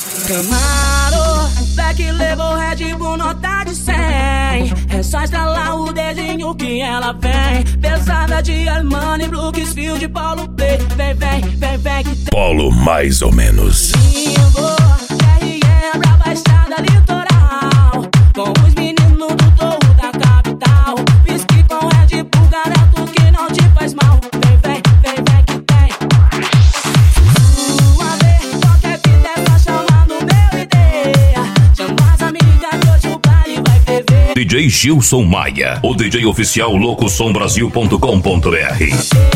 Camaro, Black Label, Red Bull, nota de 100. É só estralar o dedinho que ela vem. Pesada de Armani, Brooksfield, Paulo Play. Vem, vem, vem, vem que tem. Polo mais ou menos. Bingo, R.E. pra Baixada Litoral. Com os meninos do touro da capital. Whisky com Red Bull, garanto que não te faz mal. Vem, vem, vem, vem que tem. Qualquer vida é só chamar no meu ideia. Chama as amigas que hoje o baile vai ferver. DJ Gilson Maia, o DJ oficial locosombrasil.com.br.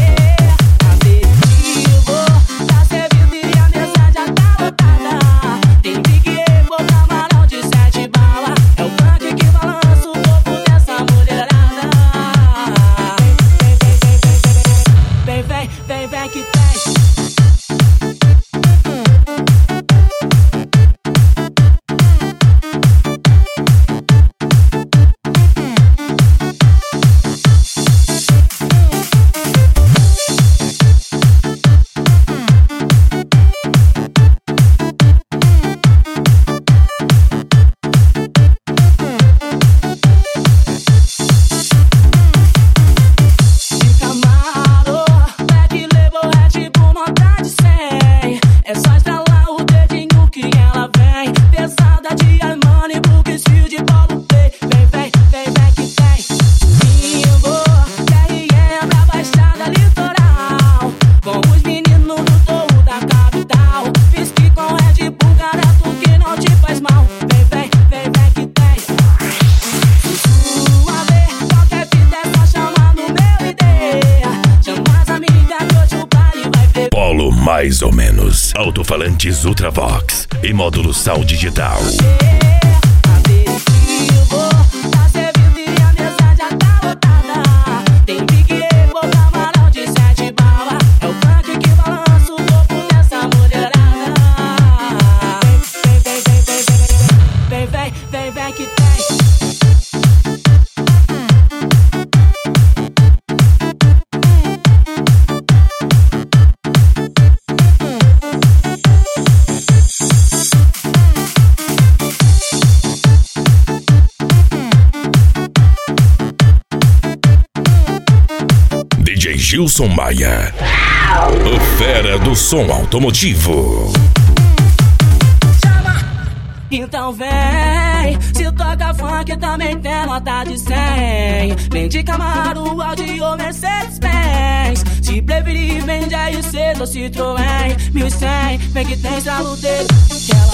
Mais ou menos. Alto-falantes Ultravox e módulo sound digital. DJ Gilson Maia, o fera do som automotivo. Então vem, se toca funk também tem nota de 100. Vem de Camaro, Audi ou Mercedes-Benz. Se preferir, vem de RC ou Citroën 1100. Vem que tem estralo dele, que ela